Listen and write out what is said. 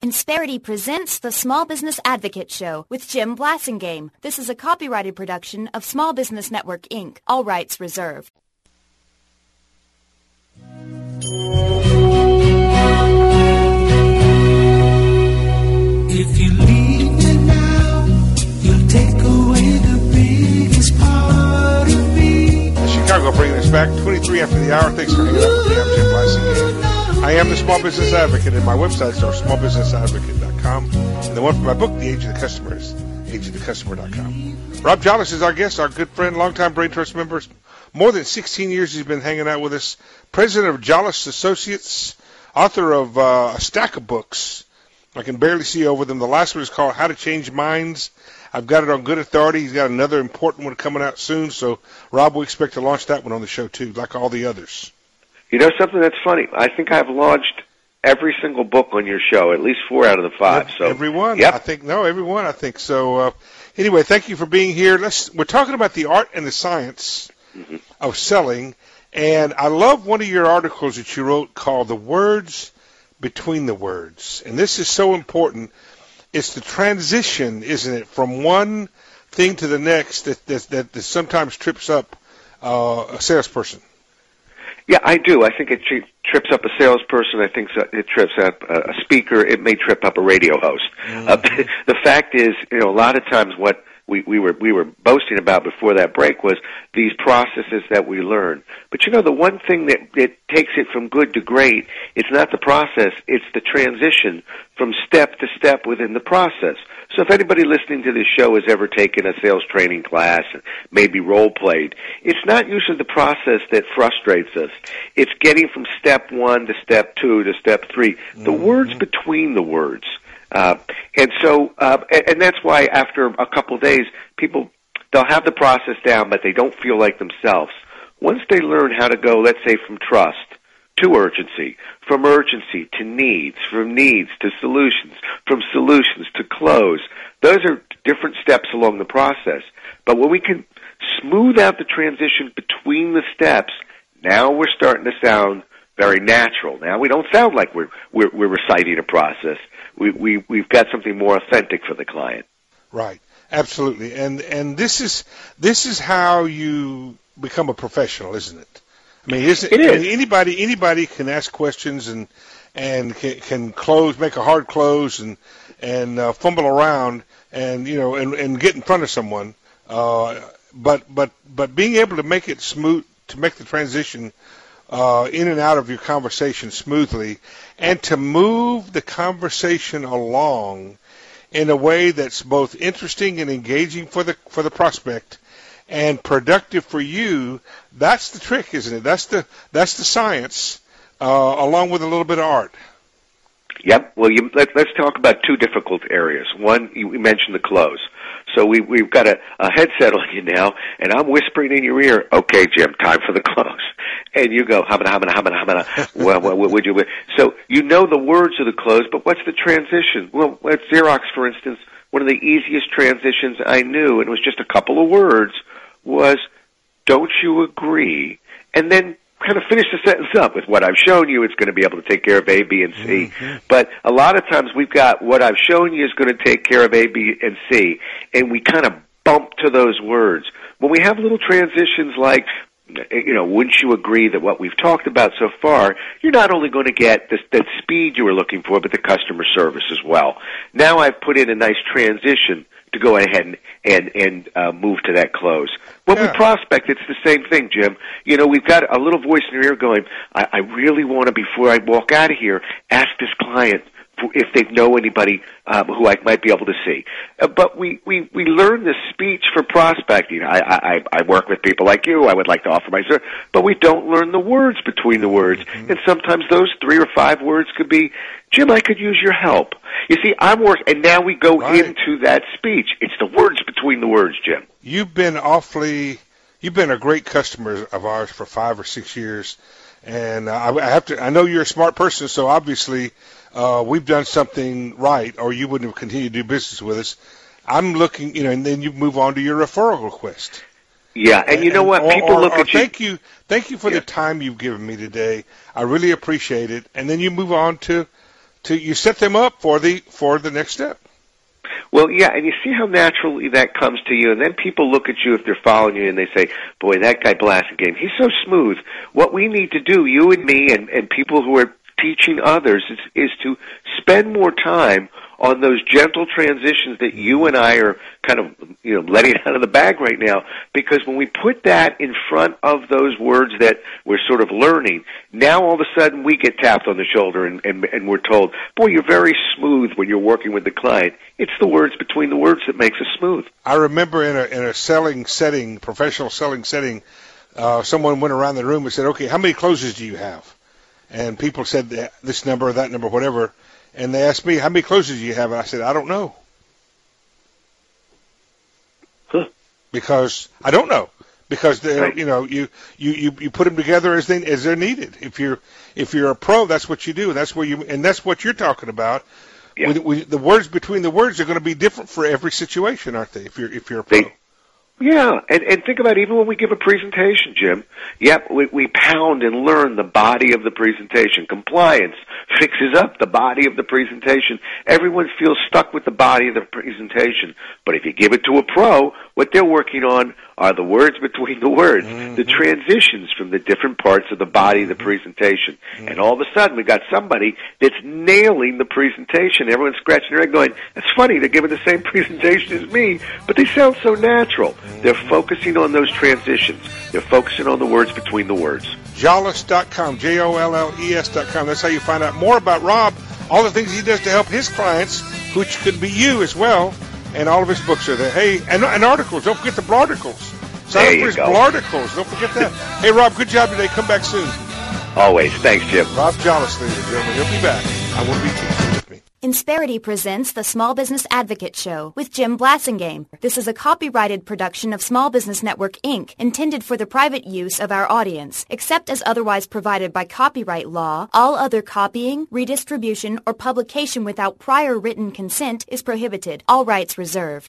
Insperity presents the Small Business Advocate Show with Jim Blasingame. This is a copyrighted production of Small Business Network, Inc. All rights reserved. If you leave me now, you'll take away the biggest part of me. Chicago bringing us back 23 after the hour. Thanks for hanging out with me. I'm Jim Blasingame. I am the Small Business Advocate, and my websites are smallbusinessadvocate.com. And the one for my book, The Age of the Customer, is ageofthecustomer.com. Rob Jolles is our guest, our good friend, longtime Brain Trust member. More than 16 years he's been hanging out with us. President of Jolles Associates, author of a stack of books. I can barely see over them. The last one is called How to Change Minds. I've got it on good authority. He's got another important one coming out soon. So, Rob, we expect to launch that one on the show, too, like all the others. You know something that's funny? I think I've launched every single book on your show, at least 4 out of the 5. So everyone, yep. Everyone, I think so. Anyway, thank you for being here. We're talking about the art and the science of selling, and I love one of your articles that you wrote called "The Words Between the Words," and this is so important. It's the transition, isn't it, from one thing to the next that sometimes trips up a salesperson. Yeah, I do. I think it trips up a salesperson. I think it trips up a speaker. It may trip up a radio host. The fact is, a lot of times what we were boasting about before that break was these processes that we learn. But the one thing that takes it from good to great, it's not the process, it's the transition from step to step within the process. So if anybody listening to this show has ever taken a sales training class, maybe role played, it's not usually the process that frustrates us. It's getting from step 1 to step 2 to step 3, the words between the words. And that's why after a couple of days, they'll have the process down, but they don't feel like themselves. Once they learn how to go, let's say, from trust to urgency, from urgency to needs, from needs to solutions, from solutions to close, those are different steps along the process. But when we can smooth out the transition between the steps, now we're starting to sound very natural. Now we don't sound like we're reciting a process. We've got something more authentic for the client. Right, absolutely, and this is how you become a professional, isn't it? I mean, it is. Anybody can ask questions and can close, make a hard close, and fumble around and get in front of someone. But being able to make it smooth, to make the transition in and out of your conversation smoothly, and to move the conversation along in a way that's both interesting and engaging for the prospect and productive for you, that's the trick, isn't it? That's the science, along with a little bit of art. Yep. Well, let's talk about 2 difficult areas. One, you mentioned the close. So we've got a headset on you now, and I'm whispering in your ear, "Okay, Jim, time for the close." And you go, "Hamana." Well, what would you? So the words of the close, but what's the transition? Well, at Xerox, for instance, one of the easiest transitions I knew, and it was just a couple of words, was, "Don't you agree?" And then kind of finish the sentence up with, "What I've shown you, it's going to be able to take care of A, B, and C." But a lot of times we've got, "What I've shown you is going to take care of A, B, and C," and we kind of bump to those words. When we have little transitions like, "Wouldn't you agree that what we've talked about so far, you're not only going to get that speed you were looking for, but the customer service as well." Now I've put in a nice transition to go ahead and move to that close. When we prospect, it's the same thing, Jim. We've got a little voice in your ear going, I really want to, before I walk out of here, ask this client if they know anybody who I might be able to see. But we learn this speech for prospecting. I work with people like you. I would like to offer my service. But we don't learn the words between the words. And sometimes those 3 or 5 words could be, "Jim, I could use your help." You see, I'm working, and now we go into that speech. It's the words between the words, Jim. You've been a great customer of ours for 5 or 6 years. And I know you're a smart person, so obviously we've done something right, or you wouldn't have continued to do business with us. I'm looking, and then you move on to your referral request. Yeah, and you know what? People look at you. Thank you for the time you've given me today. I really appreciate it. And then you move on to you set them up for the next step. Well, yeah, and you see how naturally that comes to you, and then people look at you if they're following you, and they say, boy, that guy Blasingame, he's so smooth. What we need to do, you and me and people who are teaching others, is to spend more time on those gentle transitions that you and I are kind of, letting out of the bag right now, because when we put that in front of those words that we're sort of learning, now all of a sudden we get tapped on the shoulder and we're told, boy, you're very smooth when you're working with the client. It's the words between the words that makes us smooth. I remember in a selling setting, professional selling setting, someone went around the room and said, okay, how many closes do you have? And people said this number, that number, whatever. And they asked me, how many closes do you have? And I said, I don't know. Huh. Because I don't know. Because Right. you put them together as they're needed. If you're a pro, that's what you do. That's what you're talking about. Yeah. The words between the words are going to be different for every situation, aren't they? If you're a pro. Yeah, and think about even when we give a presentation, Jim. Yep, we pound and learn the body of the presentation. Compliance fixes up the body of the presentation. Everyone feels stuck with the body of the presentation. But if you give it to a pro, what they're working on are the words between the words, the transitions from the different parts of the body of the presentation. And all of a sudden, we got somebody that's nailing the presentation. Everyone's scratching their head going, that's funny, they're giving the same presentation as me, but they sound so natural. They're focusing on those transitions. They're focusing on the words between the words. Jolles.com, JOLLES.com. That's how you find out more about Rob, all the things he does to help his clients, which could be you as well, and all of his books are there. Hey, and articles. Don't forget the blarticles. Sign up for his blarticles. Don't forget that. Hey, Rob, good job today. Come back soon. Always. Thanks, Jim. Rob Jolles, ladies and gentlemen. He'll be back. I won't be teaching with me. Insperity presents the Small Business Advocate Show with Jim Blasingame. This is a copyrighted production of Small Business Network, Inc., intended for the private use of our audience. Except as otherwise provided by copyright law, all other copying, redistribution, or publication without prior written consent is prohibited. All rights reserved.